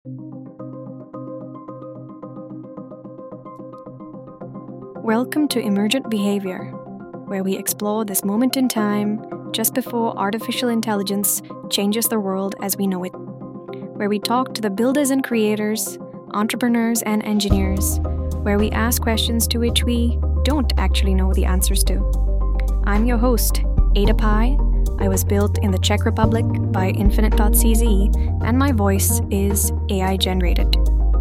Welcome to Emergent Behavior, where we explore this moment in time just before artificial intelligence changes the world as we know it, where we talk to the builders and creators, entrepreneurs and engineers, where we ask questions to which we don't actually know the answers to. I'm your host, Ada Pai. I was built in the Czech Republic by Infinite.cz, and my voice is AI generated.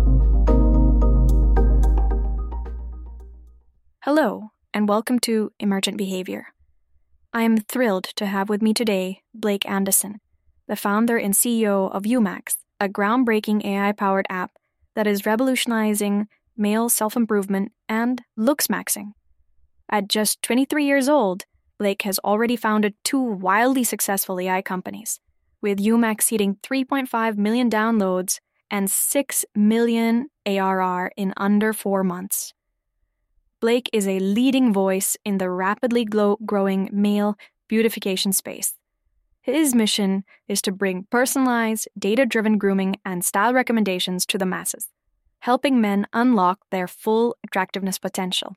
Hello, and welcome to Emergent Behavior. I am thrilled to have with me today Blake Anderson, the founder and CEO of Umax, a groundbreaking AI-powered app that is revolutionizing male self-improvement and looks maxing. At just 23 years old, Blake has already founded 2 wildly successful AI companies, with Umax seeding 3.5 million downloads and 6 million ARR in under 4 months. Blake is a leading voice in the rapidly growing male beautification space. His mission is to bring personalized, data-driven grooming and style recommendations to the masses, helping men unlock their full attractiveness potential.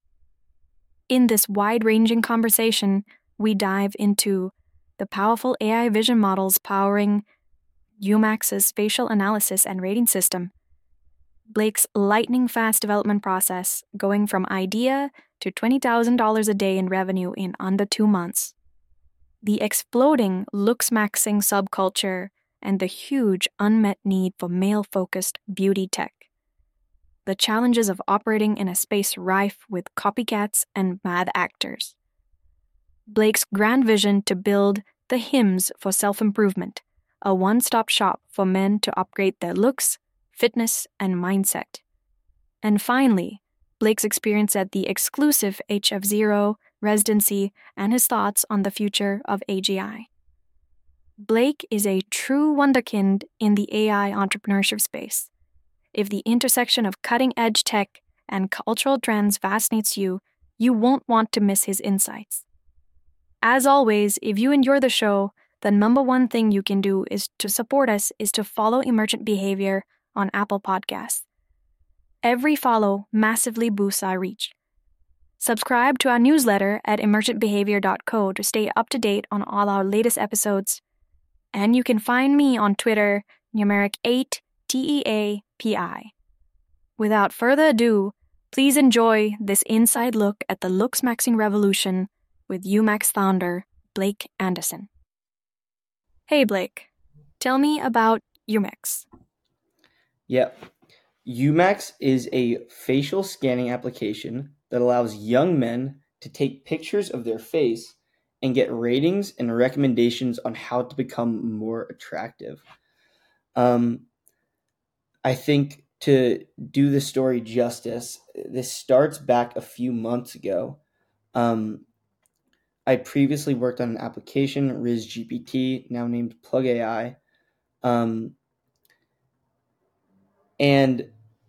In this wide-ranging conversation, we dive into the powerful AI vision models powering Umax's spatial analysis and rating system, Blake's lightning-fast development process, going from idea to $20,000 a day in revenue in under 2 months, the exploding looks-maxing subculture, and the huge unmet need for male-focused beauty tech, the challenges of operating in a space rife with copycats and mad actors, Blake's grand vision to build the Hims for self-improvement, a one-stop shop for men to upgrade their looks, fitness, and mindset. And finally, Blake's experience at the exclusive HF0 residency and his thoughts on the future of AGI. Blake is a true wonderkind in the AI entrepreneurship space. If the intersection of cutting-edge tech and cultural trends fascinates you, you won't want to miss his insights. As always, if you enjoy the show, the number one thing you can do is to support us is to follow Emergent Behavior on Apple Podcasts. Every follow massively boosts our reach. Subscribe to our newsletter at emergentbehavior.co to stay up to date on all our latest episodes. And you can find me on Twitter, numeric 8 TEAPI. Without further ado, please enjoy this inside look at the looks maxing revolution with Umax founder Blake Anderson. Hey Blake, tell me about Umax. Yeah. Umax is a facial scanning application that allows young men to take pictures of their face and get ratings and recommendations on how to become more attractive. I think to do the story justice, this starts back a few months ago. I previously worked on an application, RizGPT, now named Plug AI. And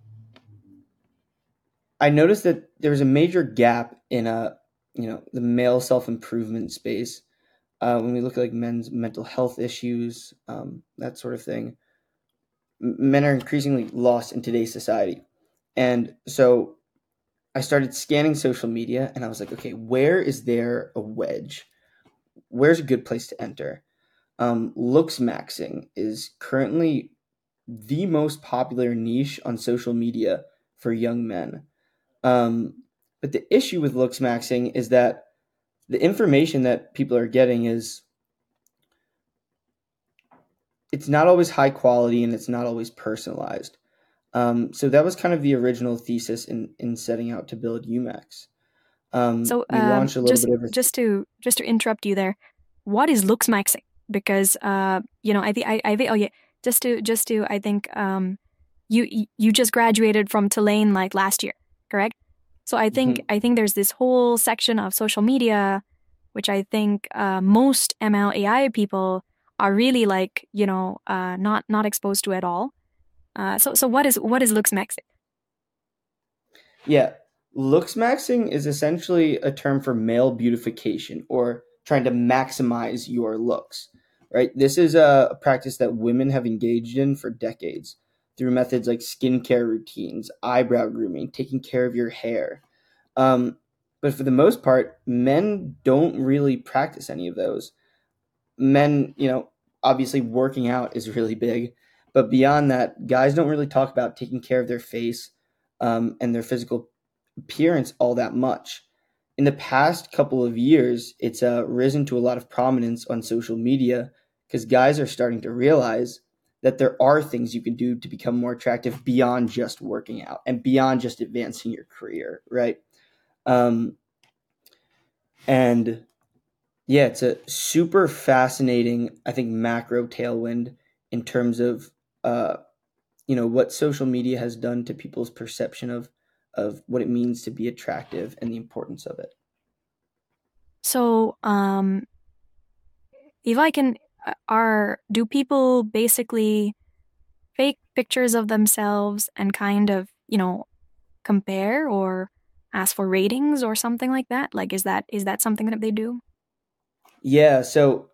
I noticed that there was a major gap in the male self-improvement space when we look at like men's mental health issues, that sort of thing. Men are increasingly lost in today's society. And so I started scanning social media and I was like, okay, where is there a wedge? Where's a good place to enter? Looks maxing is currently the most popular niche on social media for young men. But the issue with looks maxing is that the information that people are getting it's not always high quality and it's not always personalized. So that was kind of the original thesis in setting out to build Umax. We launched a little bit of just to interrupt you there. What is looks maxing? Because I think you just graduated from Tulane like last year, correct? So I think there's this whole section of social media, which I think most ML AI people are really like not exposed to at all. So what is looks maxing? Yeah, looks maxing is essentially a term for male beautification or trying to maximize your looks. Right? This is a practice that women have engaged in for decades. through methods like skincare routines, eyebrow grooming, taking care of your hair. But for the most part, men don't really practice any of those. Men, obviously working out is really big, but beyond that, guys don't really talk about taking care of their face and their physical appearance all that much. In the past couple of years, it's risen to a lot of prominence on social media because guys are starting to realize that there are things you can do to become more attractive beyond just working out and beyond just advancing your career, right? And yeah, it's a super fascinating, I think, macro tailwind in terms of what social media has done to people's perception of what it means to be attractive and the importance of it. So, if I can, do people basically fake pictures of themselves and kind of, compare or ask for ratings or something like that? Like, is that something that they do? Yeah, so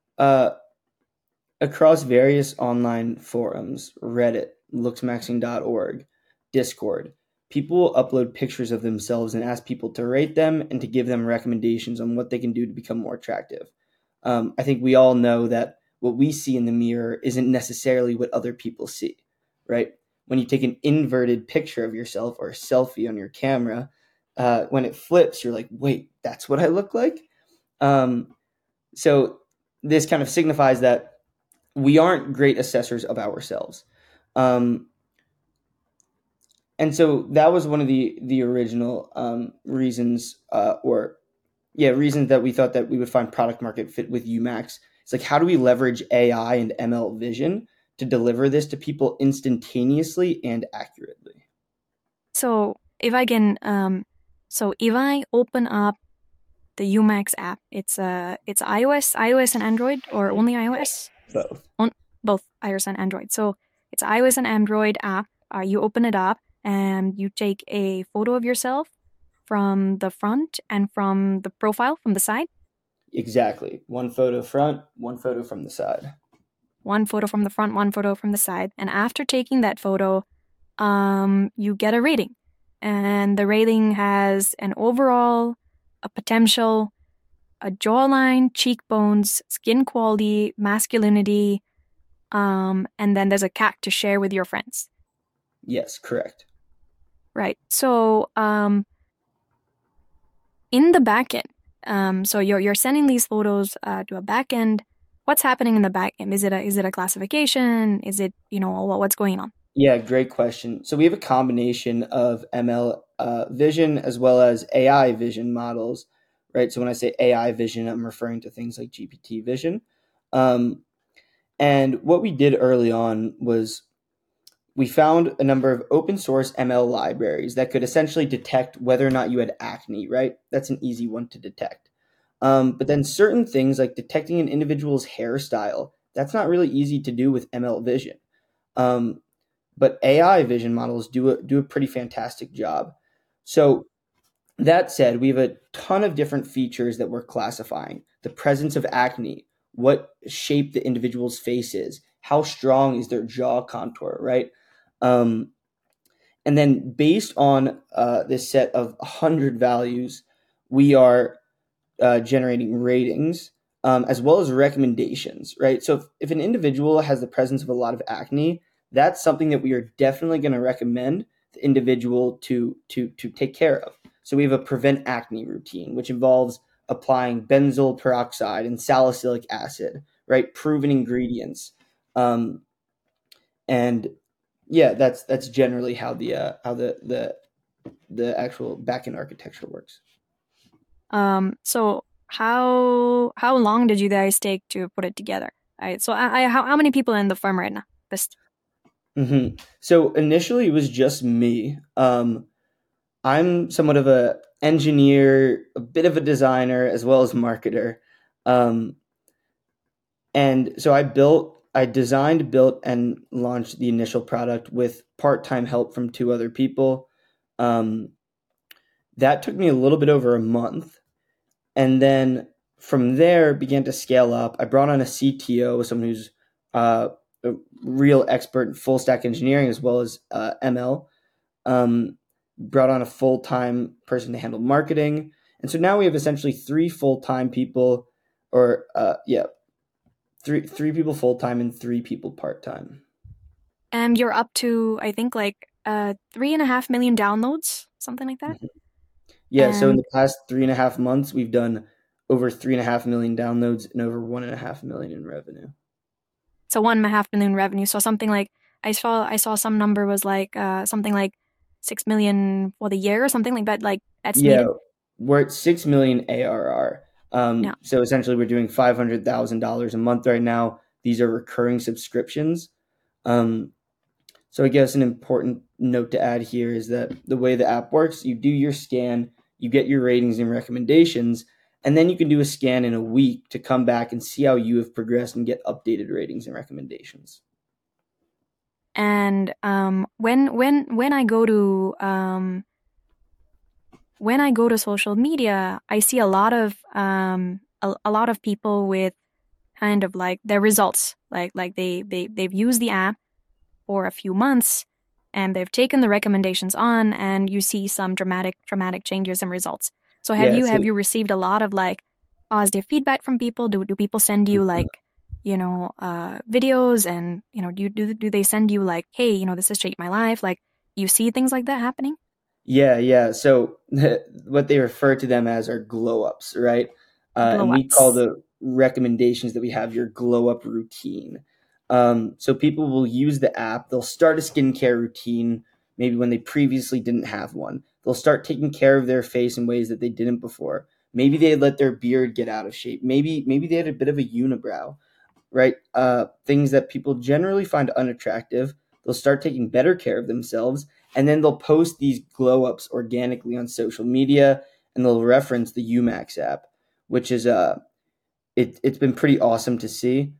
across various online forums, Reddit, looksmaxing.org, Discord, people upload pictures of themselves and ask people to rate them and to give them recommendations on what they can do to become more attractive. I think we all know that what we see in the mirror isn't necessarily what other people see, right? When you take an inverted picture of yourself or a selfie on your camera, when it flips, you're like, wait, that's what I look like? So this kind of signifies that we aren't great assessors of ourselves. And so that was one of the original reasons reasons that we thought that we would find product market fit with UMax. It's like, how do we leverage AI and ML vision to deliver this to people instantaneously and accurately? So if I can, if I open up the UMax app, it's iOS and Android, or only iOS? Both. Both iOS and Android. So it's iOS and Android app. You open it up and you take a photo of yourself from the front and from the profile from the side. Exactly. One photo front, one photo from the side. One photo from the front, one photo from the side. And after taking that photo, you get a rating. And the rating has an overall, a potential, a jawline, cheekbones, skin quality, masculinity, and then there's a CAC to share with your friends. Yes, correct. Right. So, in the backend, so you're sending these photos to a backend. What's happening in the backend? Is it a classification? Is it what's going on? Yeah, great question. So we have a combination of ML vision as well as AI vision models, right? So when I say AI vision, I'm referring to things like GPT vision. And what we did early on was we found a number of open source ML libraries that could essentially detect whether or not you had acne, right? That's an easy one to detect. But then certain things like detecting an individual's hairstyle, that's not really easy to do with ML vision. But AI vision models do a pretty fantastic job. So that said, we have a ton of different features that we're classifying. The presence of acne, what shape the individual's face is, how strong is their jaw contour, right? And then based on this set of 100 values, we are generating ratings as well as recommendations, right? So if an individual has the presence of a lot of acne, that's something that we are definitely going to recommend the individual to take care of. So we have a prevent acne routine, which involves applying benzoyl peroxide and salicylic acid, right? Proven ingredients. And yeah, that's generally how the actual backend architecture works. So how long did you guys take to put it together? So how many people in the firm right now? Mm-hmm. So initially it was just me. I'm somewhat of a engineer, a bit of a designer, as well as marketer. And so I designed, built, and launched the initial product with part-time help from two other people. That took me a little bit over a month. And then from there began to scale up. I brought on a CTO, someone who's a real expert in full stack engineering as well as ML. Brought on a full-time person to handle marketing. And so now we have essentially three full-time people, or three people full-time and three people part-time. And you're up to, I think, like 3.5 million downloads, something like that. Yeah, so in the past 3.5 months, we've done over 3.5 million downloads and over 1.5 million in revenue. So 1.5 million revenue. So something like I saw some number was like something like 6 million for the year or something like that. Like estimated. Yeah, we're at 6 million ARR. Yeah. So essentially, we're doing $500,000 a month right now. These are recurring subscriptions. So I guess an important note to add here is that the way the app works, you do your scan, you get your ratings and recommendations, and then you can do a scan in a week to come back and see how you have progressed and get updated ratings and recommendations. And when I go to social media, I see a lot of people with kind of like their results, like they've used the app for a few months and they've taken the recommendations on, and you see some dramatic changes in results. So have you received a lot of like positive feedback from people? Do people send you like videos, and do they send you like, hey, this has changed my life? Like, you see things like that happening? Yeah. So what they refer to them as are glow ups, right? And we call the recommendations that we have your glow up routine. So people will use the app. They'll start a skincare routine, maybe when they previously didn't have one. They'll start taking care of their face in ways that they didn't before. Maybe they let their beard get out of shape. Maybe they had a bit of a unibrow, right? Things that people generally find unattractive. They'll start taking better care of themselves, and then they'll post these glow ups organically on social media, and they'll reference the Umax app, which is it's been pretty awesome to see.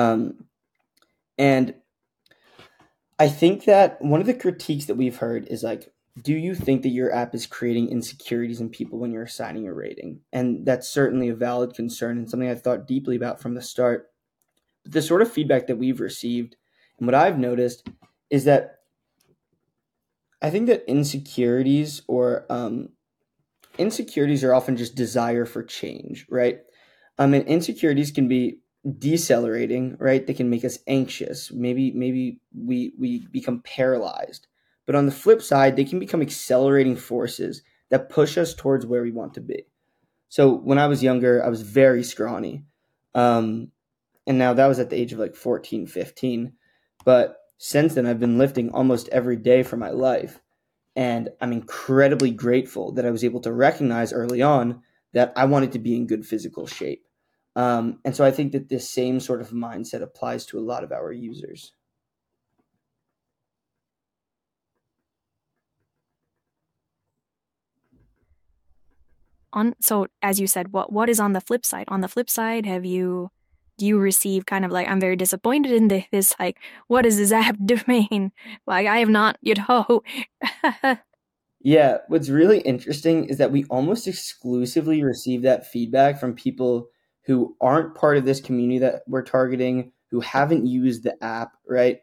And I think that one of the critiques that we've heard is like, do you think that your app is creating insecurities in people when you're assigning a rating? And that's certainly a valid concern and something I thought deeply about from the start. But the sort of feedback that we've received and what I've noticed is that I think that insecurities are often just desire for change, right? And insecurities can be decelerating, right? They can make us anxious. Maybe we become paralyzed. But on the flip side, they can become accelerating forces that push us towards where we want to be. So when I was younger, I was very scrawny. And now that was at the age of like 14, 15. But since then, I've been lifting almost every day for my life. And I'm incredibly grateful that I was able to recognize early on that I wanted to be in good physical shape. And so I think that this same sort of mindset applies to a lot of our users. So as you said, what is on the flip side? On the flip side, do you receive kind of like, I'm very disappointed in this, like, what is this app doing? Like, I have not, Yeah, what's really interesting is that we almost exclusively receive that feedback from people who aren't part of this community that we're targeting, who haven't used the app, right?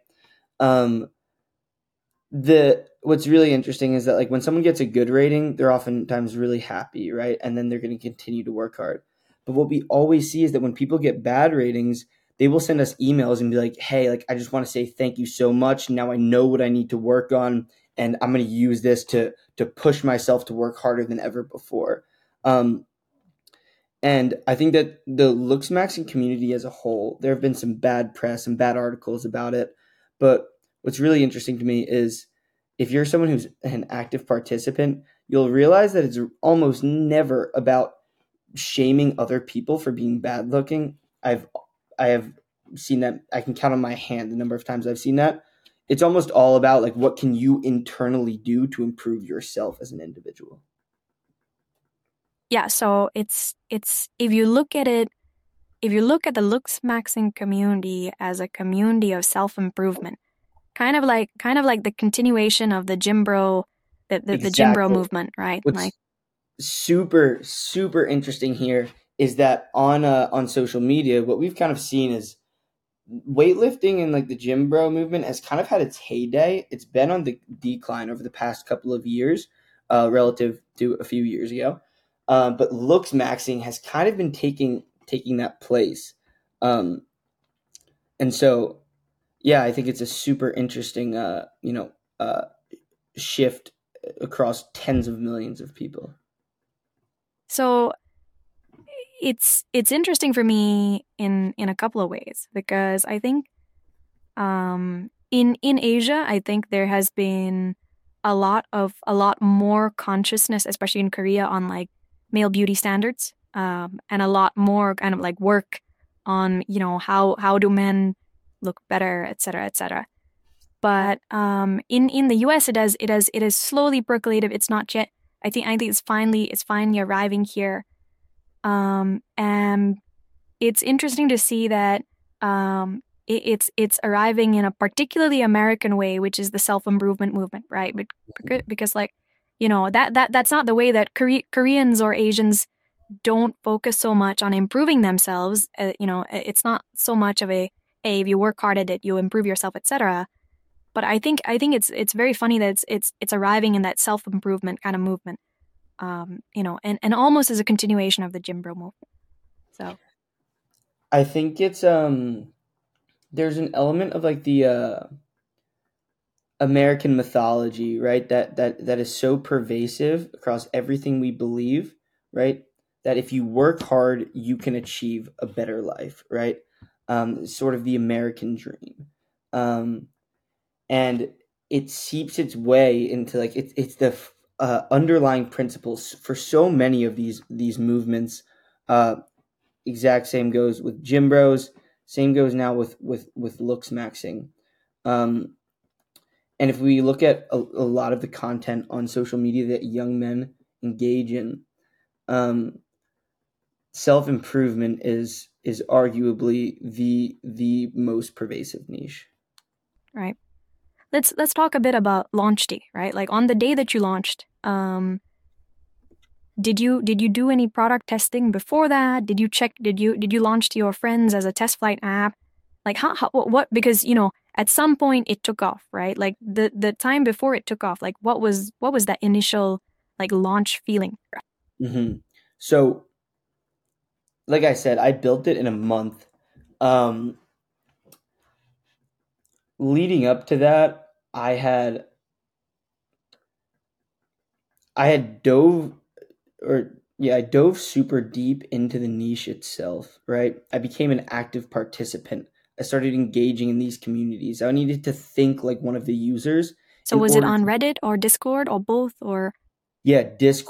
What's really interesting is that like when someone gets a good rating, they're oftentimes really happy, right? And then they're going to continue to work hard. But what we always see is that when people get bad ratings, they will send us emails and be like, hey, like I just want to say thank you so much. Now I know what I need to work on, and I'm going to use this to push myself to work harder than ever before. And I think that the Looksmaxing community as a whole, there have been some bad press and bad articles about it. But what's really interesting to me is if you're someone who's an active participant, you'll realize that it's almost never about shaming other people for being bad looking. I have seen that. I can count on my hand the number of times I've seen that. It's almost all about like what can you internally do to improve yourself as an individual. Yeah, so it's if you look at the Looksmaxing community as a community of self-improvement, kind of like the continuation of the gym bro, the gym bro movement, right? What's like super interesting here is that on social media, what we've kind of seen is weightlifting and like the gym bro movement has kind of had its heyday. It's been on the decline over the past couple of years, relative to a few years ago. But looks maxing has kind of been taking that place. Um, and so, yeah, I think it's a super interesting, shift across tens of millions of people. So it's interesting for me in a couple of ways, because I think in Asia, I think there has been a lot more consciousness, especially in Korea, on like male beauty standards, and a lot more kind of like work on, how do men look better, et cetera, et cetera. But in the US, it has slowly percolated. It's not yet. I think it's finally arriving here. And it's interesting to see that it's arriving in a particularly American way, which is the self-improvement movement, right? Because like, that's not the way that Koreans or Asians don't focus so much on improving themselves. It's not so much of a, hey, if you work hard at it, you improve yourself, etc. But I think it's very funny that it's arriving in that self-improvement kind of movement. And almost as a continuation of the gym bro movement. So I think it's there's an element of like the American mythology, right? That is so pervasive across everything we believe, right? That if you work hard, you can achieve a better life, right? Sort of the American dream, and it seeps its way into like it's the underlying principles for so many of these movements. Uh, exact same goes with gym bros. Same goes now with looks maxing. Um, and if we look at a lot of the content on social media that young men engage in, self improvement is arguably the most pervasive niche. right. Let's talk a bit about launch day, right? Like on the day that you launched, did you do any product testing before that? Did you launch to your friends as a test flight app? Like how what, because at some point it took off, right? Like the time before it took off, like what was that initial like launch feeling? Mm-hmm. So, like I said, I built it in a month. Um, Leading up to that, I had dove or yeah, I dove super deep into the niche itself, right? I became an active participant. I started engaging in these communities. I needed to think like one of the users So in was it order on to, Reddit or Discord or both or yeah,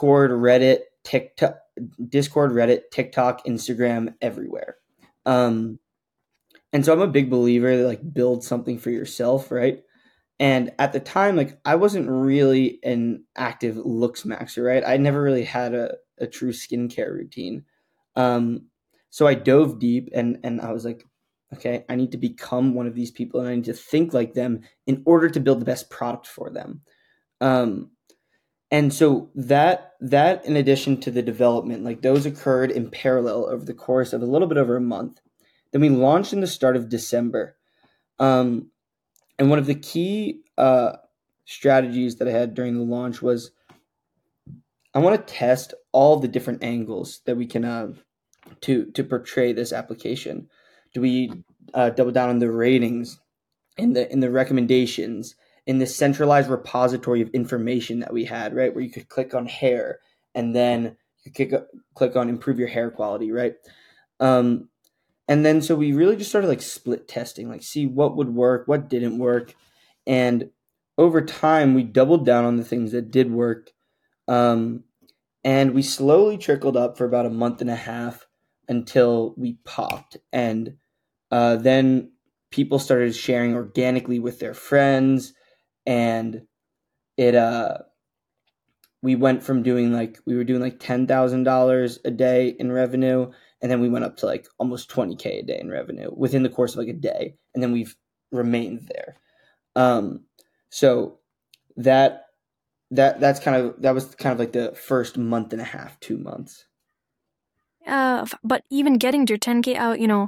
Discord, Reddit, TikTok, Instagram, everywhere. Um, and so I'm a big believer that like build something for yourself, right? And at the time, like I wasn't really an active looks maxer, right? I never really had a true skincare routine. Um, so I dove deep and I was like, okay, I need to become one of these people and I need to think like them in order to build the best product for them. Um, and so that in addition to the development, like those occurred in parallel over the course of a little bit over a month. Then we launched in the start of December. Um, and one of the key strategies that I had during the launch was I want to test all the different angles that we can to portray this application. Do we double down on the ratings, in the recommendations, in the centralized repository of information that we had, right? Where you could click on hair and then you could click on improve your hair quality, right? Um, and then so we really just started like split testing, like see what would work, what didn't work. And over time, we doubled down on the things that did work. Um, and we slowly trickled up for about a month and a half until we popped. And then people started sharing organically with their friends. And it, we went from we were doing like $10,000 a day in revenue, and then we went up to like almost 20K a day in revenue within the course of like a day, and then we've remained there. So that that was kind of like the first month and a half, 2 months. but even getting to 10K out,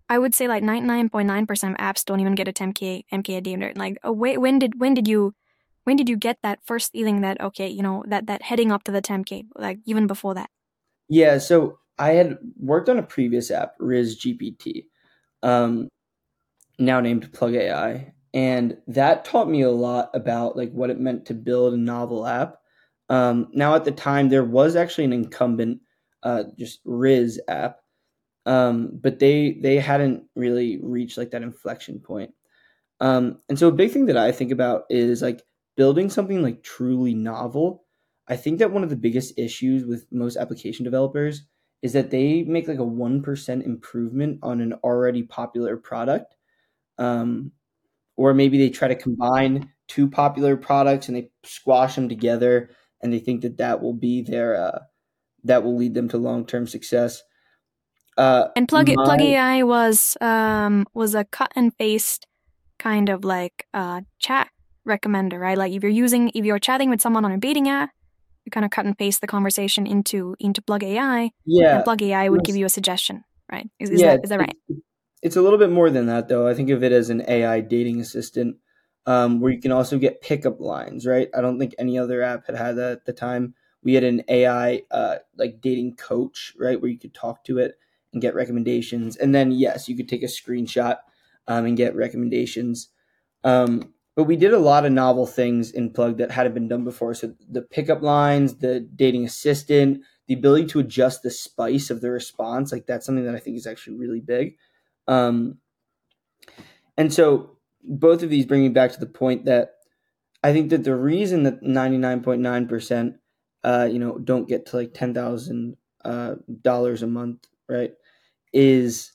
I would say like 99.9% of apps don't even get a 10K MK a day. Like, when did you get that first feeling that okay, that heading up to the 10K, like even before that? Yeah, so I had worked on a previous app, Riz GPT, um, now named Plug AI, and that taught me a lot about like what it meant to build a novel app. Now at the time there was actually an incumbent, just Riz app, but they hadn't really reached like that inflection point. And so a big thing that I think about is like building something like truly novel. I think that one of the biggest issues with most application developers is that they make like a 1% improvement on an already popular product. Um, or maybe they try to combine two popular products and they squash them together and they think that that will be that will lead them to long-term success. And My Plug AI was a cut and paste kind of like chat recommender, right? Like if you're chatting with someone on a dating app, you kind of cut and paste the conversation into Plug AI, and Yeah, Plug AI it would give was you a suggestion, right? yeah, Is that right? it's a little bit more than that, though. I think of it as an AI dating assistant, where you can also get pickup lines, right? I don't think any other app had that at the time. We had an AI like dating coach, right, where you could talk to it and get recommendations, and then yes, you could take a screenshot and get recommendations. But we did a lot of novel things in Plug that hadn't been done before. So the pickup lines, the dating assistant, the ability to adjust the spice of the response, like that's something that I think is actually really big. Um, and so both of these bring me back to the point that I think that the reason that 99.9%, don't get to like $10,000 a month, right, is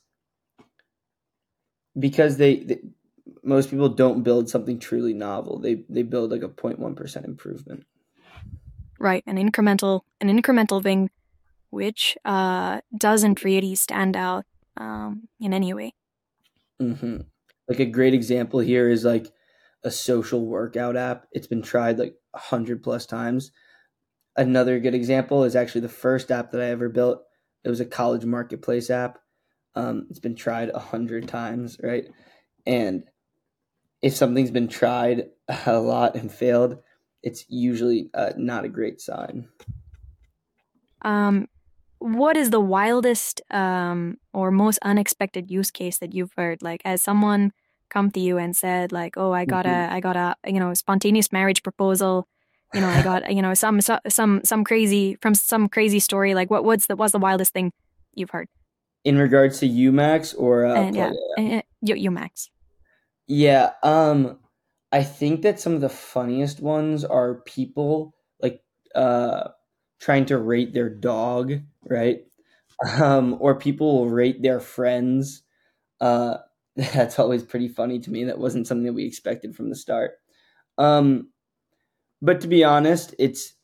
because most people don't build something truly novel. They build like a 0.1% improvement. Right, an incremental thing which doesn't really stand out in any way. Mm-hmm. Like a great example here is like a social workout app. It's been tried like 100 plus times. Another good example is actually the first app that I ever built. It was a college marketplace app. It's been tried 100 times, right? And if something's been tried a lot and failed, it's usually not a great sign. Um, what is the wildest or most unexpected use case that you've heard? Like, as someone come to you and said, like, "Oh, Mhm. I got a, spontaneous marriage proposal. I got, some crazy from some crazy story. Like, what's the wildest thing you've heard?" In regards to UMax or And Plug yeah, AI? you Max. Yeah, I think that some of the funniest ones are people like uh trying to rate their dog, right? Or people will rate their friends. Uh that's always pretty funny to me. That wasn't something that we expected from the start. Um but to be honest, it's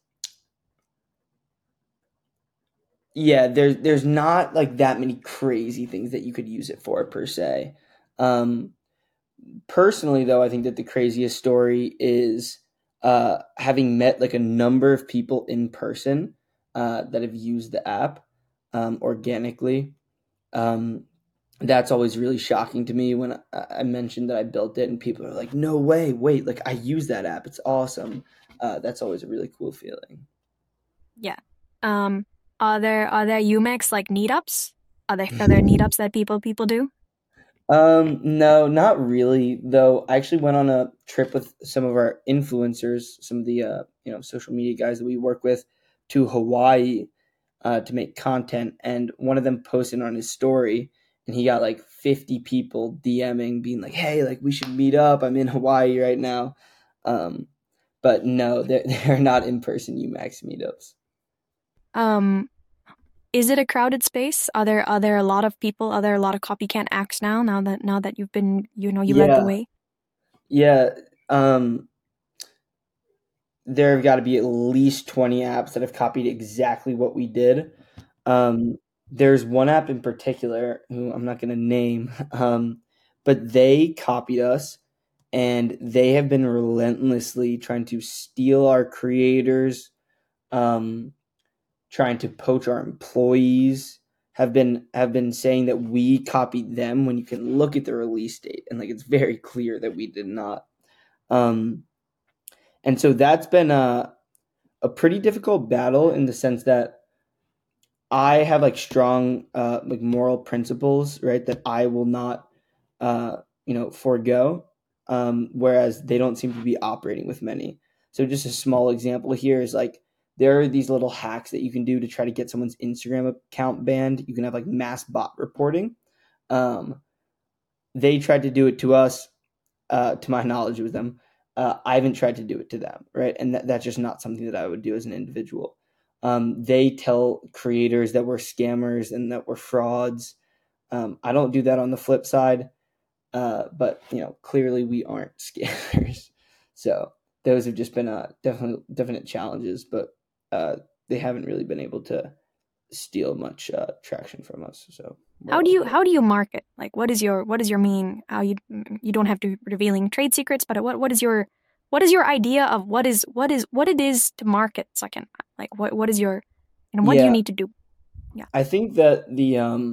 yeah, there's not like that many crazy things that you could use it for per se. Um Personally, though, I think that the craziest story is having met like a number of people in person that have used the app organically. Um, that's always really shocking to me when I mentioned that I built it, and people are like, "No way! Wait, like I use that app. It's awesome." That's always a really cool feeling. Yeah. Um, are there UMax like meetups? Are there meetups that people do? No, not really. Though I actually went on a trip with some of our influencers, some of the social media guys that we work with, to Hawaii to make content, and one of them posted on his story, and he got like 50 people DMing, being like, "Hey, like we should meet up. I'm in Hawaii right now." Um, but no, they're not in person UMax meetups. Um, is it a crowded space? Are there a lot of people? Are there a lot of copycat acts now? Now that you've been, you led the Yeah, way. yeah. Um, there have got to be at least 20 apps that have copied exactly what we did. Um, there's one app in particular who I'm not going to name, but they copied us and they have been relentlessly trying to steal our creators, um, trying to poach our employees, have been saying that we copied them when you can look at the release date and like it's very clear that we did not. And so that's been a pretty difficult battle in the sense that I have like strong like moral principles, right? That I will not forego, whereas they don't seem to be operating with many. So just a small example here is like there are these little hacks that you can do to try to get someone's Instagram account banned. You can have like mass bot reporting. They tried to do it to us. To my knowledge, with them. I haven't tried to do it to them, right? And that's just not something that I would do as an individual. They tell creators that we're scammers and that we're frauds. I don't do that on the flip side, but clearly we aren't scammers. So those have just been definite challenges, but they haven't really been able to steal much traction from us. So how do you market? Like, what is your mean? How you don't have to be revealing trade secrets, but what is your idea of what it is to market second? Like, what is your what do you need to do? Yeah, I think that the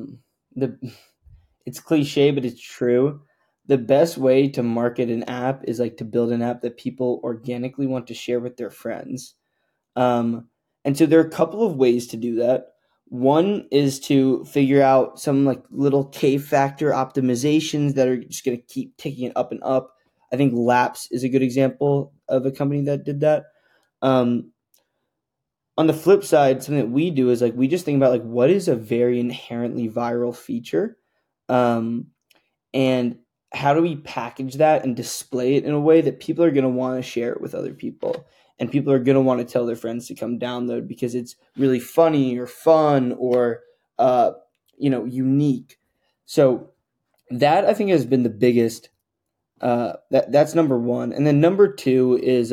it's cliche, but it's true. The best way to market an app is like to build an app that people organically want to share with their friends. And so there are a couple of ways to do that. One is to figure out some like little K-factor optimizations that are just going to keep ticking it up and up. I think Laps is a good example of a company that did that. On the flip side, something that we do is like we just think about like what is a very inherently viral feature, and how do we package that and display it in a way that people are going to want to share it with other people, and people are going to want to tell their friends to come download because it's really funny or fun or unique. So that I think has been the biggest. That's number one, and then number two is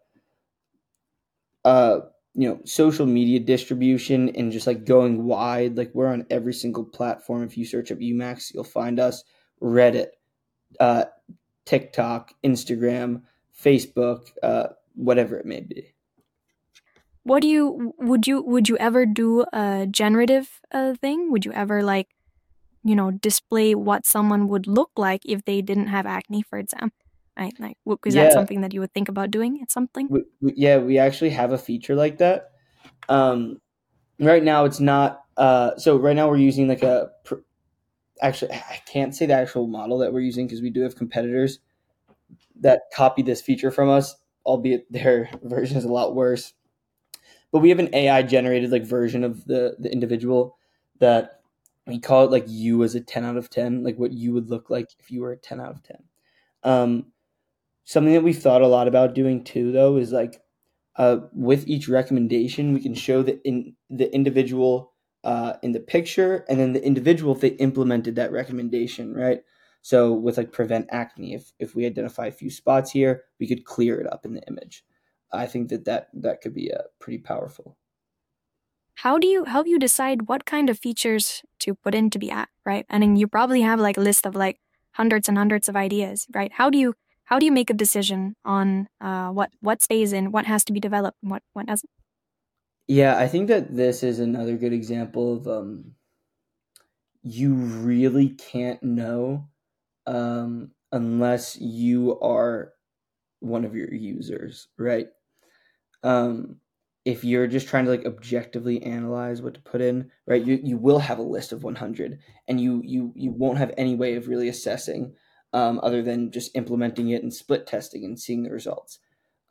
social media distribution and just like going wide. Like we're on every single platform. If you search up UMax, you'll find us. Reddit, TikTok, Instagram, Facebook, whatever it may be. Would you ever do a generative thing? Would you ever display what someone would look like if they didn't have acne, for example? Is that something that you would think about doing at something? We actually have a feature like that. Right now it's not. So right now we're using like actually, I can't say the actual model that we're using because we do have competitors that copy this feature from us, albeit their version is a lot worse. But we have an AI generated like version of the individual that we call it like you as a 10 out of 10, like what you would look like if you were a 10 out of 10. Something that we've thought a lot about doing too, though, is like with each recommendation, we can show the individual in the picture, and then the individual if they implemented that recommendation, right? So with like prevent acne, if we identify a few spots here, we could clear it up in the image. I think that could be pretty powerful. How do you decide what kind of features to put into the app, right? And then you probably have like a list of like hundreds and hundreds of ideas, right? How do you make a decision on what stays in, what has to be developed, and what doesn't? Yeah, I think that this is another good example of you really can't know unless you are one of your users, right? If you're just trying to like objectively analyze what to put in, right, you will have a list of 100, and you won't have any way of really assessing other than just implementing it and split testing and seeing the results.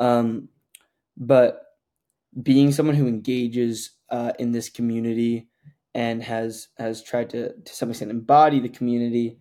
But being someone who engages in this community and has tried to some extent embody the community,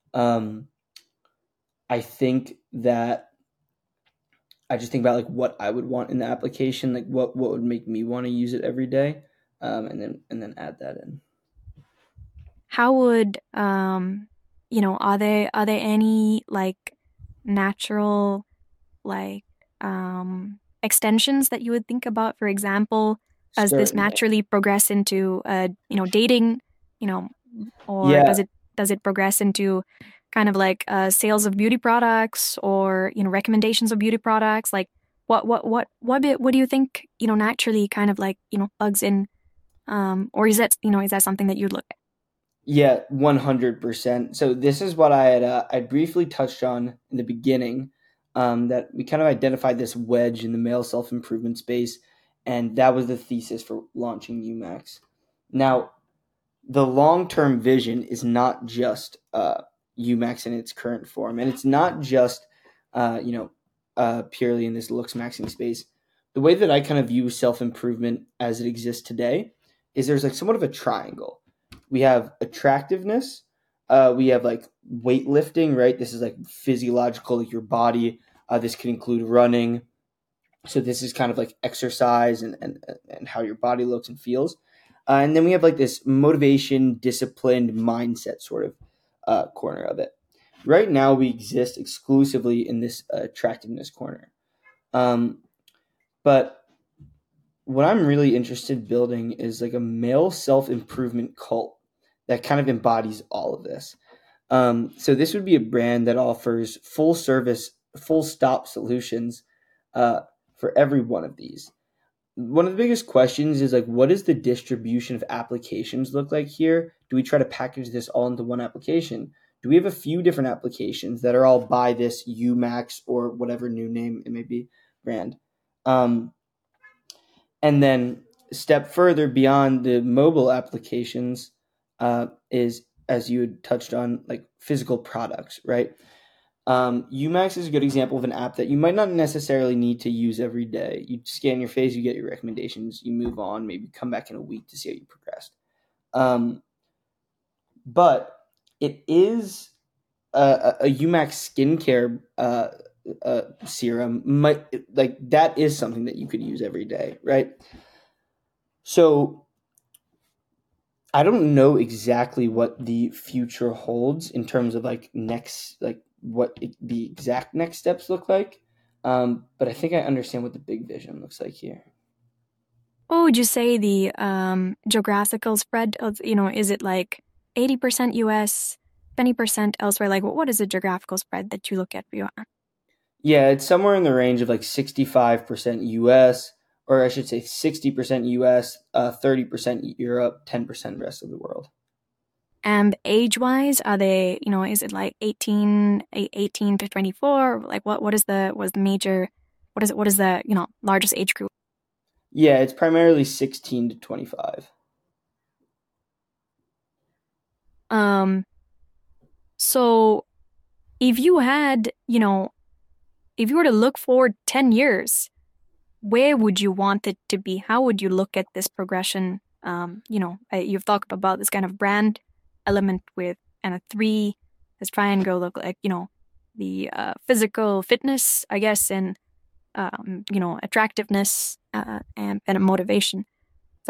I think that I just think about like what I would want in the application, like what would make me want to use it every day, and then add that in. How would are there any like natural like extensions that you would think about, for example, as Certainly. This naturally progress into dating, or does it progress into kind of like sales of beauty products, or recommendations of beauty products? Like what do you think naturally kind of like plugs in, or is that something that you'd look at? Yeah, 100%. So this is what I briefly touched on in the beginning, that we kind of identified this wedge in the male self improvement space, and that was the thesis for launching UMax. Now, the long term vision is not just UMax in its current form, and it's not just purely in this looks maxing space. The way that I kind of view self improvement as it exists today is there's like somewhat of a triangle. We have attractiveness, we have like weightlifting, right? This is like physiological, like your body. This could include running. So this is kind of like exercise and how your body looks and feels. And then we have like this motivation, disciplined mindset sort of corner of it. Right now, we exist exclusively in this attractiveness corner. Um, but what I'm really interested in building is like a male self improvement cult that kind of embodies all of this. So this would be a brand that offers full service, full stop solutions uh, for every one of these. One of the biggest questions is like, what does the distribution of applications look like here? Do we try to package this all into one application? Do we have a few different applications that are all by this UMax or whatever new name it may be brand? Um, and then step further beyond the mobile applications is, as you had touched on, like physical products, right? UMax is a good example of an app that you might not necessarily need to use every day. You scan your face, you get your recommendations, you move on, maybe come back in a week to see how you progressed. But it is a UMax skincare serum. Like that is something that you could use every day, right? So I don't know exactly what the future holds in terms of like the exact next steps look like. But I think I understand what the big vision looks like here. What would you say the geographical spread of, is it like 80% US, 20% elsewhere? Like, what is the geographical spread that you look at for you? Yeah, it's somewhere in the range of like 65% US, or I should say 60% US, 30% Europe, 10% rest of the world. And age-wise, are they, is it like 18 to 24? Like, what is the major, what is the, largest age group? Yeah, it's primarily 16 to 25. Um, so if you had, if you were to look forward 10 years, where would you want it to be? How would you look at this progression? You've talked about this kind of brand element with and a three, this triangle look like, the physical fitness, I guess, and, attractiveness and motivation. So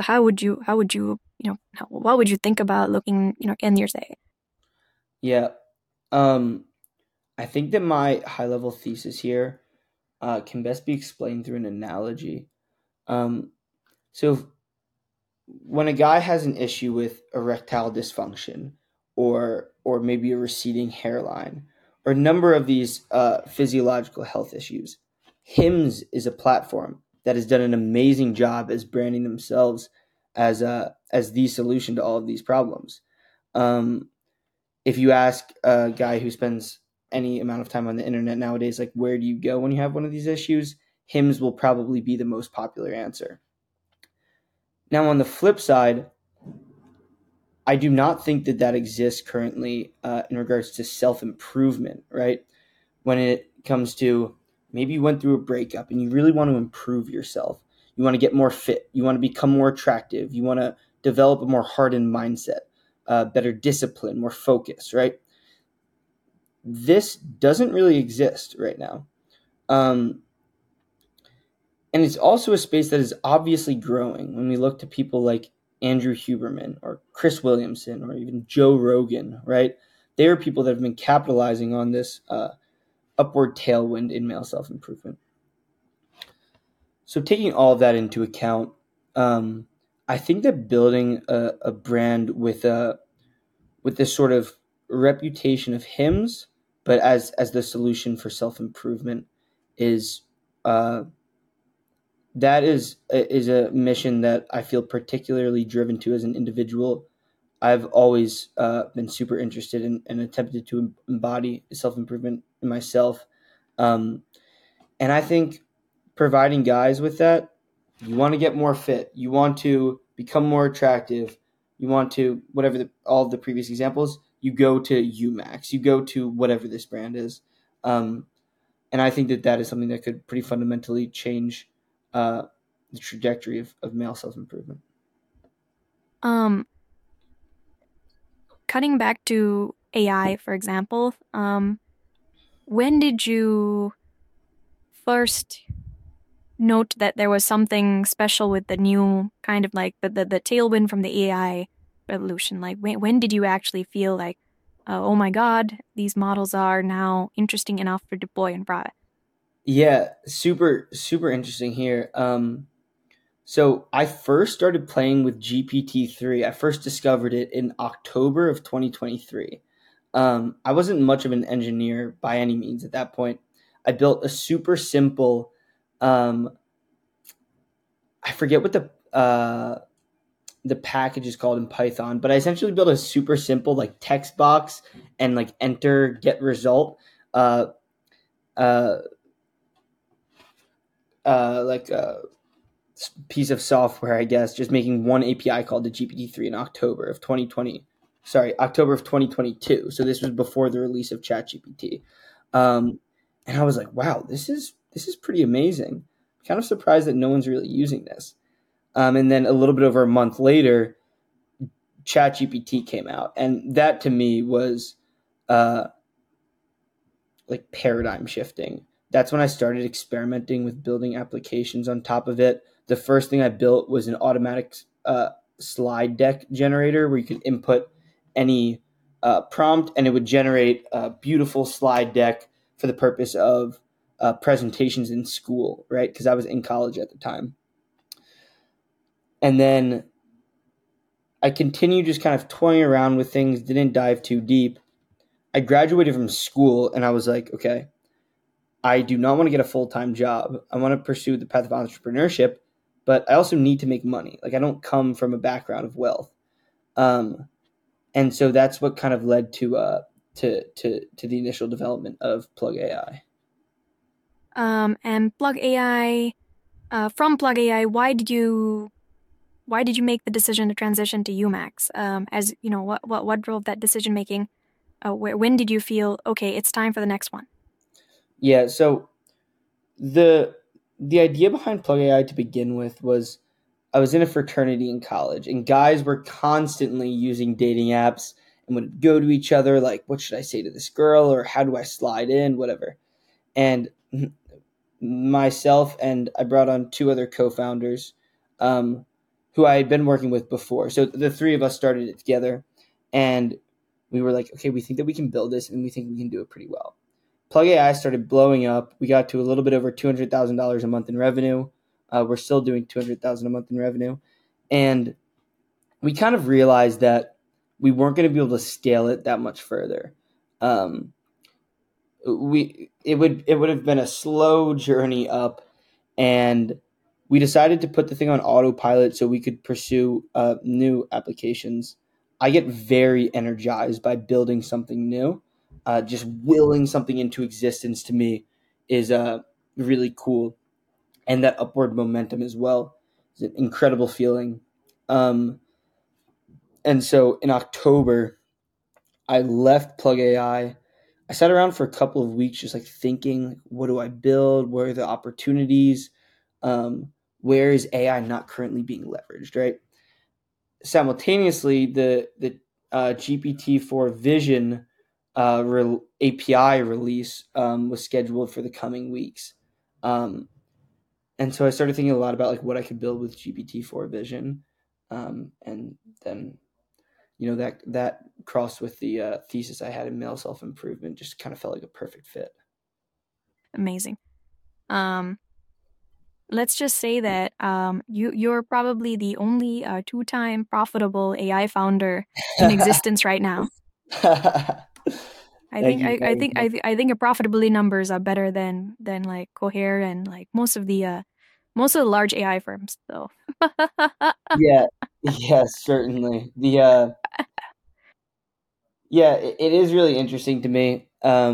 what would you think about looking, 10 years ahead? Yeah. Um, I think that my high level thesis here can best be explained through an analogy. Um, so when a guy has an issue with erectile dysfunction, or maybe a receding hairline, or a number of these physiological health issues, Hims is a platform that has done an amazing job as branding themselves as the solution to all of these problems. Um, if you ask a guy who spends any amount of time on the internet nowadays, like where do you go when you have one of these issues, Hims will probably be the most popular answer. Now, on the flip side, I do not think that that exists currently in regards to self improvement, right? When it comes to maybe you went through a breakup and you really want to improve yourself, you want to get more fit, you want to become more attractive, you want to develop a more hardened mindset, better discipline, more focus, right? This doesn't really exist right now. Um, and it's also a space that is obviously growing when we look to people like Andrew Huberman or Chris Williamson or even Joe Rogan, right? They are people that have been capitalizing on this upward tailwind in male self improvement. So, taking all of that into account, I think that building a brand with this sort of reputation of Hims, but as the solution for self improvement, is uh, that is a mission that I feel particularly driven to as an individual, I've always been super interested in and attempted to embody self improvement in myself. Um, and I think providing guys with that, you want to get more fit, you want to become more attractive, you want to whatever all of the previous examples, you go to UMax, you go to whatever this brand is. Um, and I think that that is something that could pretty fundamentally change uh, the trajectory of male self improvement. Um, Cutting back to AI, for example, when did you first note that there was something special with the new kind of like the tailwind from the AI revolution? Like when did you actually feel like, oh my God, these models are now interesting enough for deploy and product? Yeah, super interesting here. So I first started playing with GPT-3. I first discovered it in October of 2023. I wasn't much of an engineer by any means at that point. I built a super simple, I forget what the package is called in Python, but I essentially built a super simple like text box and like enter get result. Uh, uh, like piece of software, I guess, just making one API called the GPT-3 in October of 2020. Sorry, October of 2022. So this was before the release of ChatGPT. Um, and I was like, wow, this is pretty amazing. Kind of surprised that no one's really using this. And then a little bit over a month later, ChatGPT came out, and that to me was uh, like paradigm shifting. That's when I started experimenting with building applications on top of it. The first thing I built was an automatic slide deck generator where you could input any prompt and it would generate a beautiful slide deck for the purpose of presentations in school, right? Because I was in college at the time. And then I continued just kind of toying around with things, didn't dive too deep. I graduated from school and I was like, okay, I do not want to get a full time job. I want to pursue the path of entrepreneurship, but I also need to make money. Like I don't come from a background of wealth, um, and so that's what kind of led to the initial development of Plug AI. And Plug AI, from Plug AI, why did you make the decision to transition to UMax? As you know, what drove that decision making? When did you feel okay? It's time for the next one. Yeah, so the the idea behind Plug AI to begin with was I was in a fraternity in college, and guys were constantly using dating apps and would go to each other like, "What should I say to this girl?" or "How do I slide in?" Whatever. And myself and I brought on two other co-founders, um, who I had been working with before. So the three of us started it together, and we were like, "Okay, we think that we can build this, and we think we can do it pretty well." Plug AI started blowing up. We got to a little bit over $200,000 a month in revenue. We're still doing 200,000 a month in revenue, and we kind of realized that we weren't going to be able to scale it that much further. Um, it would have been a slow journey up, and we decided to put the thing on autopilot so we could pursue new applications. I get very energized by building something new. Just willing something into existence to me is really cool, and that upward momentum as well is an incredible feeling. Um, and so in October, I left Plug AI. I sat around for a couple of weeks just like thinking, what do I build? Where are the opportunities? Um, where is AI not currently being leveraged, right? Simultaneously, the GPT-4 Vision API release was scheduled for the coming weeks. Um, and so I started thinking a lot about like what I could build with GPT-4 Vision. And then that crossed with the thesis I had in male self improvement, just kind of felt like a perfect fit. Amazing. Um, let's just say that you're probably the only two-time profitable AI founder in existence right now. I Thank think you. I think your profitability numbers are better than like Cohere and like most of the large AI firms though. Yeah, Yes, certainly. Yeah, it is really interesting to me.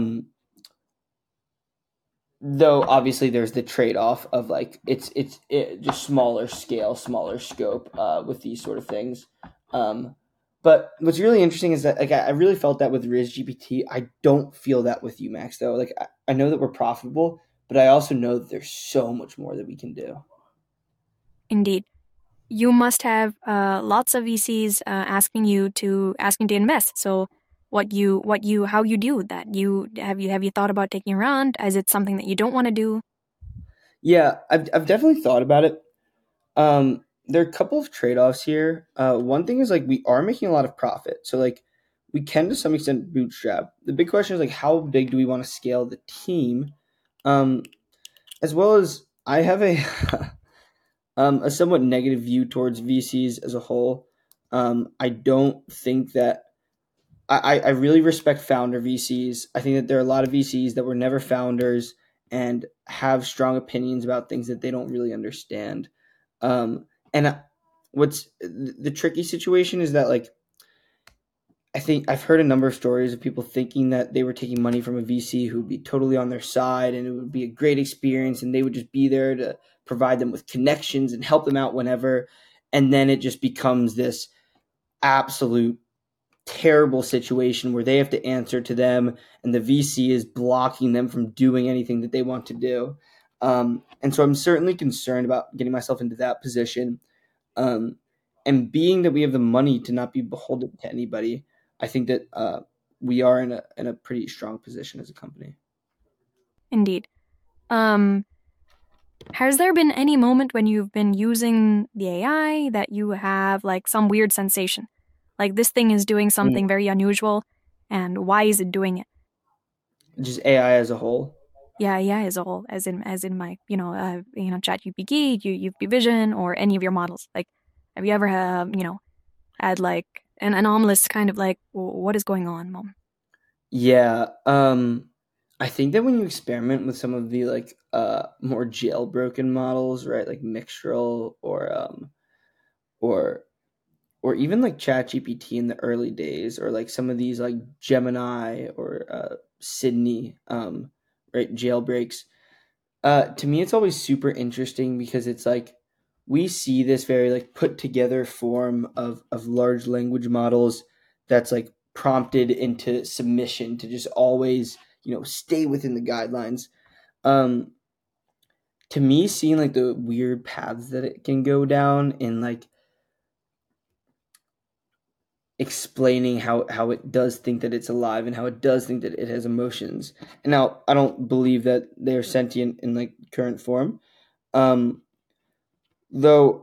Though obviously there's the trade-off of like it just smaller scale, smaller scope with these sort of things. Um, but what's really interesting is that like I really felt that with Riz GPT. I don't feel that with UMax though. Like I know that we're profitable, but I also know that there's so much more that we can do. Indeed. You must have lots of VCs asking to invest. So how you deal with that? Have you thought about taking a round? Is it something that you don't want to do? Yeah, I've definitely thought about it. There are a couple of trade-offs here. One thing is like we are making a lot of profit, so like we can to some extent bootstrap. The big question is like how big do we want to scale the team, um, as well as I have a somewhat negative view towards VCs as a whole. I don't think that I really respect founder VCs. I think that there are a lot of VCs that were never founders and have strong opinions about things that they don't really understand. And what's the tricky situation is that like I think I've heard a number of stories of people thinking that they were taking money from a VC who would be totally on their side and it would be a great experience and they would just be there to provide them with connections and help them out whenever. And then it just becomes this absolute terrible situation where they have to answer to them and the VC is blocking them from doing anything that they want to do. And so I'm certainly concerned about getting myself into that position. Um, and being that we have the money to not be beholden to anybody, I think that we are in a pretty strong position as a company. Indeed. Um, has there been any moment when you've been using the AI that you have like some weird sensation? Like this thing is doing Mm, something very unusual, and why is it doing it? just AI as a whole. Yeah, yeah, as a whole, as in my, ChatGPT, UV Vision, or any of your models. Like, have you ever, had like an anomalous kind of like, what is going on, mom? Yeah. I think that when you experiment with some of the like more jailbroken models, right, like Mixtral or or even like ChatGPT in the early days, or like some of these like Gemini or Sydney, right, jailbreaks. To me, it's always super interesting because it's like we see this very like put together form of large language models that's like prompted into submission to just always stay within the guidelines. Um, to me, seeing like the weird paths that it can go down in like explaining how it does think that it's alive and how it does think that it has emotions. And now I don't believe that they're sentient in like current form. Um, though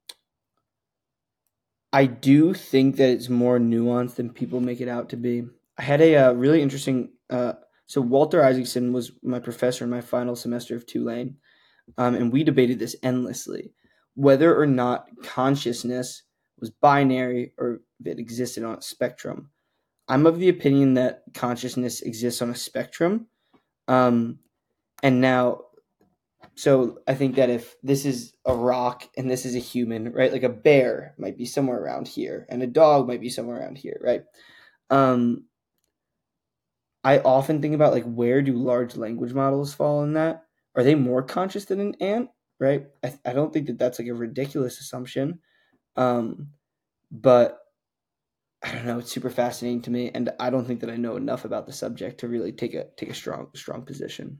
I do think that it's more nuanced than people make it out to be. I had a really interesting. So Walter Isaacson was my professor in my final semester of Tulane, and we debated this endlessly, whether or not consciousness was binary or if it existed on a spectrum. I'm of the opinion that consciousness exists on a spectrum. Um, and now, so I think that if this is a rock and this is a human, right? Like a bear might be somewhere around here, and a dog might be somewhere around here, right? Um, I often think about like where do large language models fall in that? Are they more conscious than an ant? Right? I don't think that that's like a ridiculous assumption. Um, but I don't know. It's super fascinating to me, and I don't think that I know enough about the subject to really take a strong position.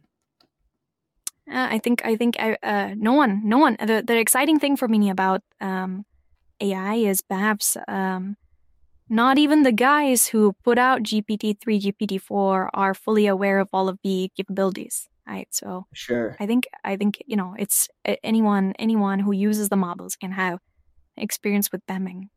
No one. The exciting thing for me about AI is perhaps not even the guys who put out GPT-3, GPT-4 are fully aware of all of the capabilities, right? So Sure. I think it's anyone who uses the models can have experience with them and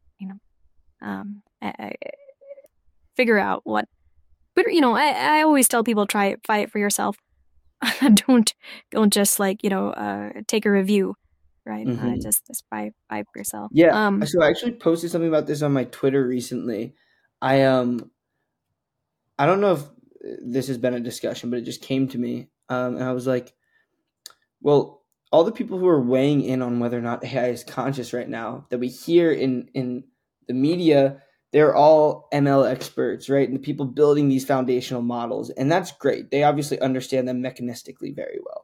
figure out what. But I always tell people try it for yourself. don't don't just like take a review, right? Hmm. Just buy for yourself. Yeah. So I actually posted something about this on my Twitter recently. I I don't know if this has been a discussion, but it just came to me, and I was like, well. all the people who are weighing in on whether or not AI is conscious right now that we hear in the media, they're all ML experts, right? And the people building these foundational models, and that's great. They obviously understand them mechanistically very well.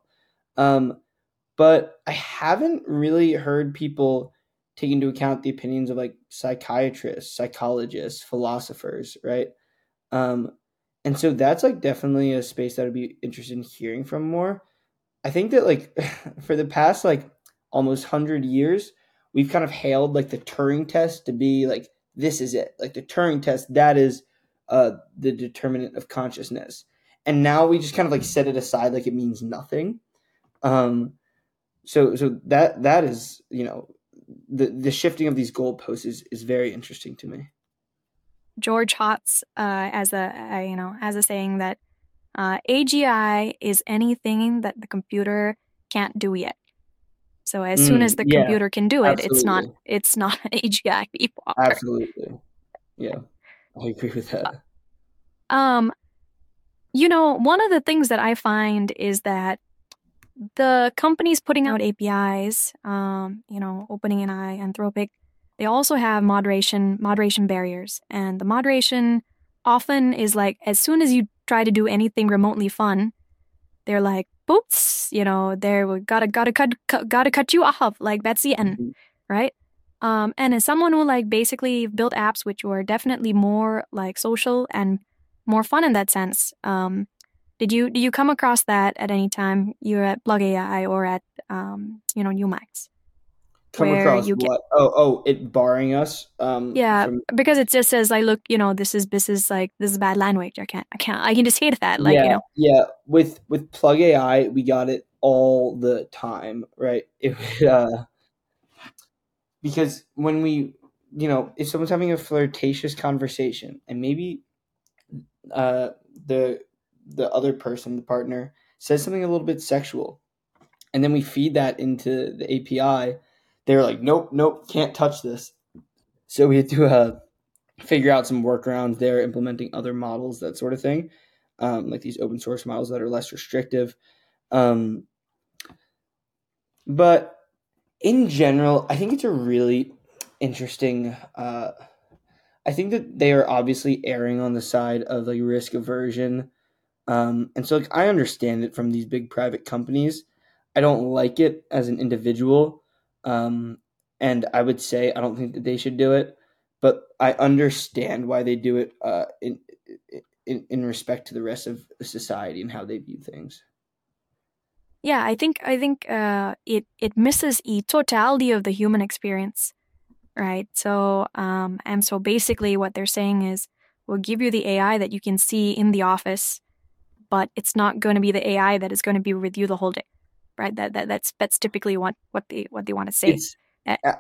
But I haven't really heard people take into account the opinions of like psychiatrists, psychologists, philosophers, right? Um, and so that's like definitely a space that I'd be interested in hearing from more. I think that like for the past like almost 100 years, we've kind of hailed like the Turing test to be like this is it, like the Turing test that is the determinant of consciousness, and now we just kind of like set it aside like it means nothing. Um, so that is the shifting of these goalposts is very interesting to me. George Hotz as a saying that AGI is anything that the computer can't do yet. So as soon as the Yeah, computer can do it, absolutely, it's not AGI anymore. absolutely. Yeah, I agree with that. Um, one of the things that I find is that the companies putting out APIs, OpenAI, Anthropic, they also have moderation barriers, and the moderation often is like as soon as you try to do anything remotely fun, they're like, "Boops," there we gotta cut you off, like that's the end, Mhm. right? And as someone who like basically built apps which were definitely more like social and more fun in that sense, did you come across that at any time you're at Plug AI or at Umax Come where across you get what? Oh, it barring us yeah, from. because it just says like look, this is bad language. I can just hate that Yeah, yeah. With Plug AI, we got it all the time, right? Because when if someone's having a flirtatious conversation, and maybe uh, the the other person, the partner, says something a little bit sexual, and then we feed that into the API, they're like, nope, nope, can't touch this. So we had to figure out some workarounds there, implementing other models, that sort of thing, like these open source models that are less restrictive. Um, but in general, I think it's a really interesting. I think that they are obviously erring on the side of like risk aversion. And so like I understand it from these big private companies. I don't like it as an individual. Um, and I would say I don't think that they should do it, but I understand why they do it in respect to the rest of society and how they view things. yeah. I think it misses the totality of the human experience, right? So basically what they're saying is we'll give you the AI that you can see in the office, but it's not going to be the AI that is going to be with you the whole day, right? That's typically what they want to say. It's Uh, uh,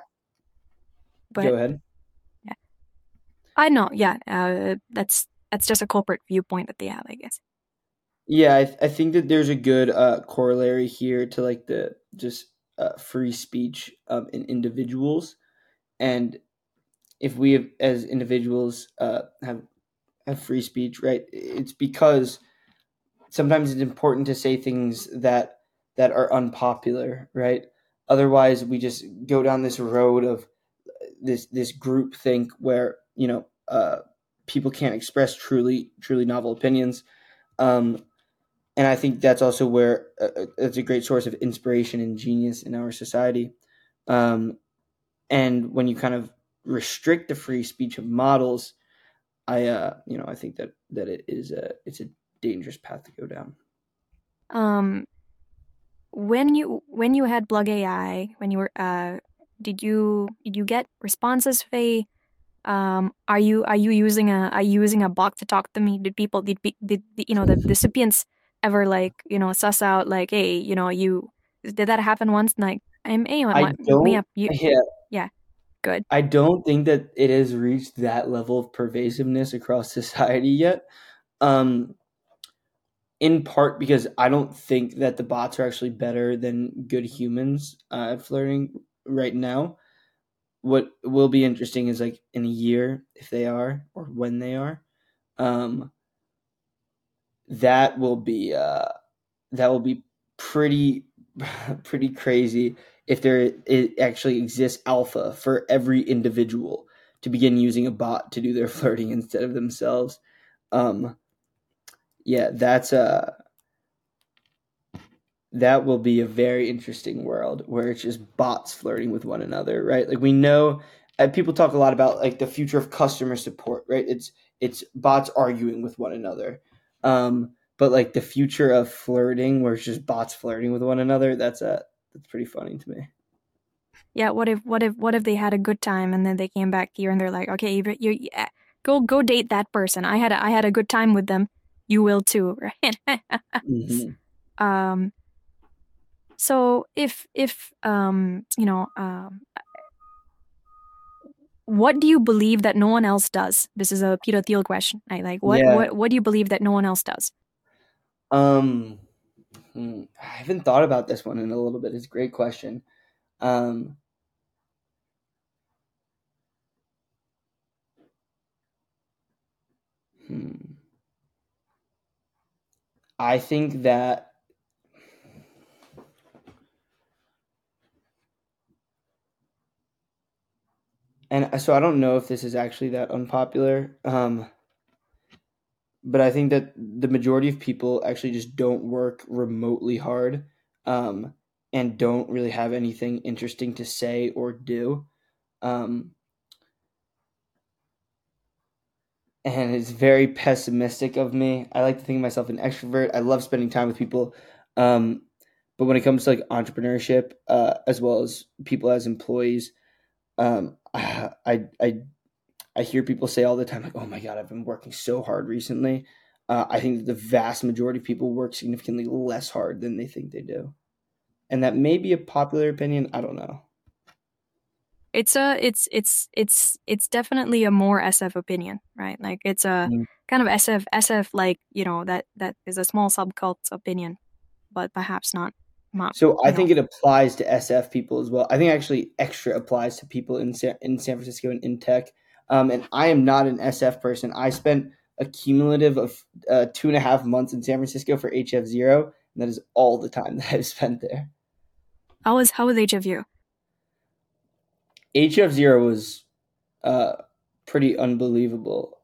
Go but ahead. yeah, I know, yeah, that's just a corporate viewpoint that they have, I guess. Yeah, I think that there's a good corollary here to like the just free speech in individuals, and if we have, as individuals have free speech, right? It's because sometimes it's important to say things that are unpopular, right? Otherwise, we just go down this road of this group think where people can't express truly novel opinions. Um, and I think that's also where it's a great source of inspiration and genius in our society. Um, and when you kind of restrict the free speech of models, I think that it's a dangerous path to go down. Um, when you had Plug AI, when you were did you get responses, Faye? Are you using a bot to talk to me? Did people did the recipients ever like suss out like hey you did that happen once like hey I me don't, up you yeah, yeah good I don't think that it has reached that level of pervasiveness across society yet. Um, in part because I don't think that the bots are actually better than good humans at flirting right now. What will be interesting is like in a year if they are or when they are. Um, that will be that will be pretty pretty crazy if it actually exists alpha for every individual to begin using a bot to do their flirting instead of themselves. Um, yeah, that will be a very interesting world where it's just bots flirting with one another, right? Like we know, people talk a lot about like the future of customer support, right? It's bots arguing with one another. But like the future of flirting, where it's just bots flirting with one another, that's pretty funny to me. Yeah, what if they had a good time and then they came back here and they're like, okay, yeah, go date that person. I had a good time with them. You will too, right? Mm-hmm. um, so if what do you believe that no one else does? This is a Peter Thiel question. Like what Yeah. what what do you believe that no one else does? Um, I haven't thought about this one in a little bit. It's a great question. Um, hmm. I think that, and so I don't know if this is actually that unpopular, but I think that the majority of people actually just don't work remotely hard, um, and don't really have anything interesting to say or do. Um, and it's very pessimistic of me. I like to think of myself an extrovert. I love spending time with people. Um, but when it comes to like entrepreneurship, as well as people as employees, I hear people say all the time, like, "Oh my god, I've been working so hard recently." I think that the vast majority of people work significantly less hard than they think they do, and that may be a popular opinion. I don't know. It's definitely a more SF opinion, right? Like it's a Mm. kind of SF like, that is a small subcult opinion, but perhaps not, So I think it applies to SF people as well. I think actually extra applies to people in San Francisco and in tech. And I am not an SF person. I spent a cumulative of 2.5 months in San Francisco for HF0, and that is all the time that I've spent there. How was HFU? HF0 was pretty unbelievable.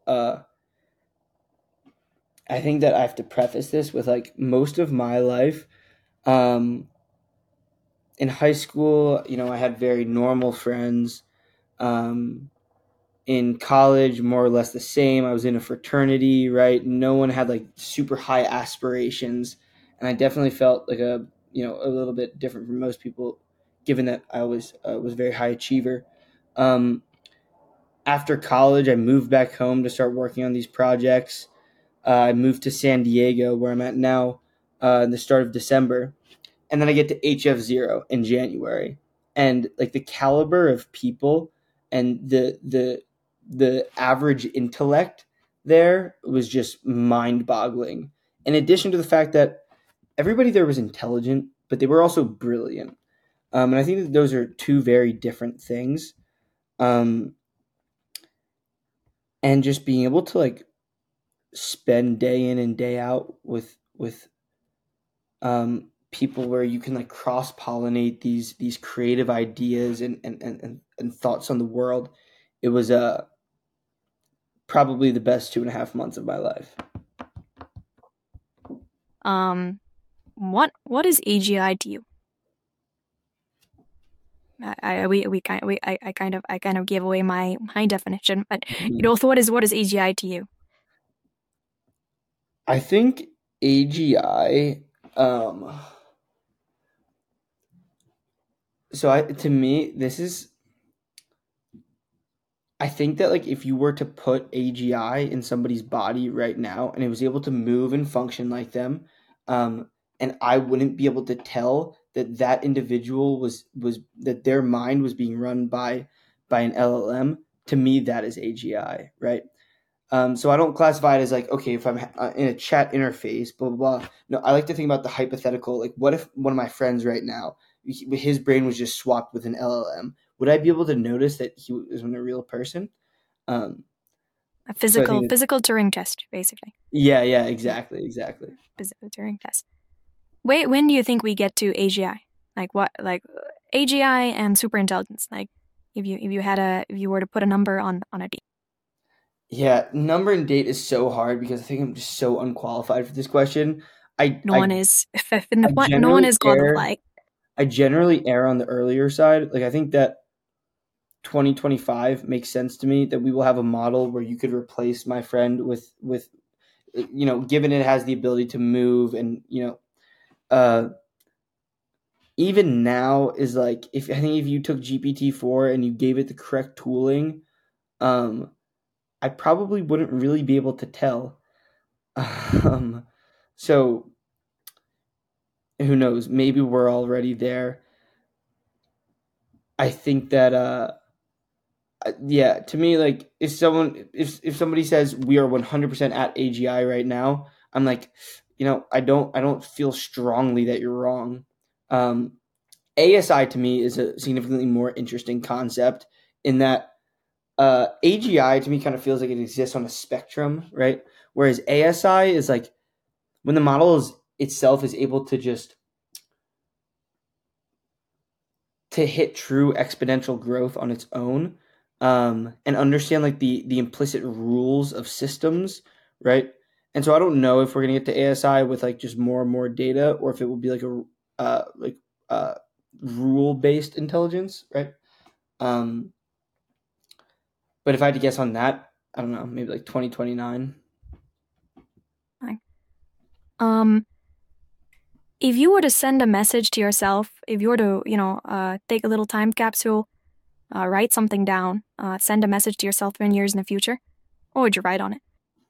I think that I have to preface this with like most of my life. Um, in high school, I had very normal friends. Um, in college, more or less the same. I was in a fraternity, right? No one had like super high aspirations, and I definitely felt like a little bit different from most people, given that I was a very high achiever. Um, After college, I moved back home to start working on these projects. I moved to San Diego, where I'm at now, in the start of December, and then I get to HF0 in January, and like the caliber of people and the average intellect there was just mind boggling. In addition to the fact that everybody there was intelligent, but they were also brilliant, and I think that those are two very different things. Um, and just being able to like spend day in and day out with people where you can like cross pollinate these creative ideas and thoughts on the world. It was probably the best 2.5 months of my life. Um, what is AGI to you? I kind of gave away my definition, but Mhm. what is AGI to you? I think AGI. Um, to me, this is. I think that like if you were to put AGI in somebody's body right now and it was able to move and function like them, and I wouldn't be able to tell that that individual was that their mind was being run by an LLM. To me, that is AGI, right? So I don't classify it as like, okay, if I'm in a chat interface, blah blah blah. No, I like to think about the hypothetical. Like, what if one of my friends right now, his brain was just swapped with an LLM? Would I be able to notice that he was a real person? Um, A so I physical think that, physical Turing test, basically. yeah, Yeah, exactly. physical Turing test. Wait, when do you think we get to AGI? Like what? Like AGI and superintelligence. Like if you were to put a number on a date. Yeah, number and date is so hard because I think I'm just so unqualified for this question. I No I, one is. I No one generally is err qualified. I generally err on the earlier side. Like I think that 2025 makes sense to me, that we will have a model where you could replace my friend with given it has the ability to move, and even now is like, if you took GPT-4 and you gave it the correct tooling, I probably wouldn't really be able to tell. So who knows? Maybe we're already there. I think that yeah, to me, like if somebody says we are 100% at AGI right now, I'm like, I don't feel strongly that you're wrong. ASI to me is a significantly more interesting concept, in that AGI to me kind of feels like it exists on a spectrum, right? Whereas ASI is like when the model itself is able to just to hit true exponential growth on its own, and understand like the implicit rules of systems, right? And so I don't know if we're gonna get to ASI with like just more and more data, or if it will be like a uh, rule based intelligence, right? Um, but if I had to guess on that, I don't know, maybe like 2029. Um, if you were to send a message to yourself, if you were to, take a little time capsule, write something down, send a message to yourself 10 years in the future, what would you write on it?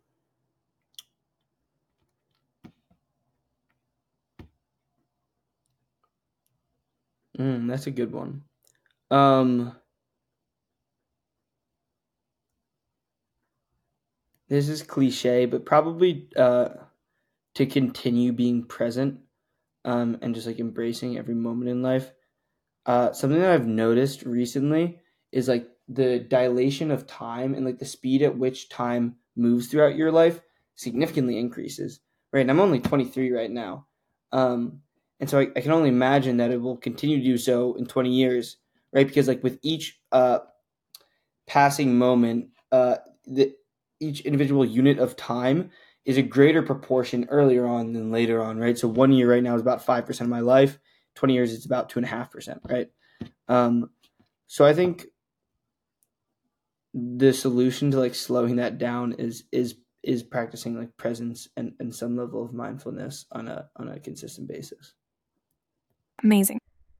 That's a good one. Um, this is cliche, but probably to continue being present, and just like embracing every moment in life. Something that I've noticed recently is like the dilation of time, and like the speed at which time moves throughout your life significantly increases. Right, and I'm only 23 right now, and so I can only imagine that it will continue to do so in 20 years. Right, because like with each passing moment, each individual unit of time is a greater proportion earlier on than later on, right? So 1 year right now is about 5% of my life. 20 years, it's about 2.5%, right? So I think the solution to like slowing that down is practicing like presence and some level of mindfulness on a consistent basis. Amazing.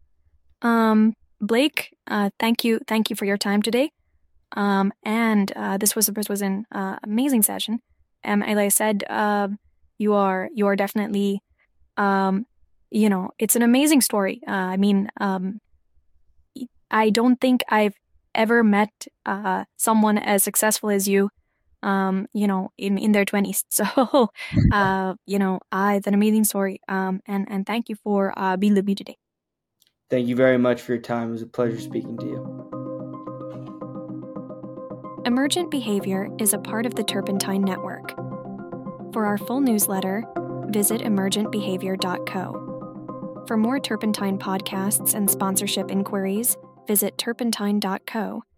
Blake, thank you for your time today. And this was an amazing session. As I said, you are definitely, it's an amazing story. I mean, I don't think I've ever met someone as successful as you, in their 20s. So, it's an amazing story. And thank you for being with me today. Thank you very much for your time. It was a pleasure speaking to you. Emergent Behavior is a part of the Turpentine Network. For our full newsletter, visit emergentbehavior.co. For more Turpentine podcasts and sponsorship inquiries, visit turpentine.co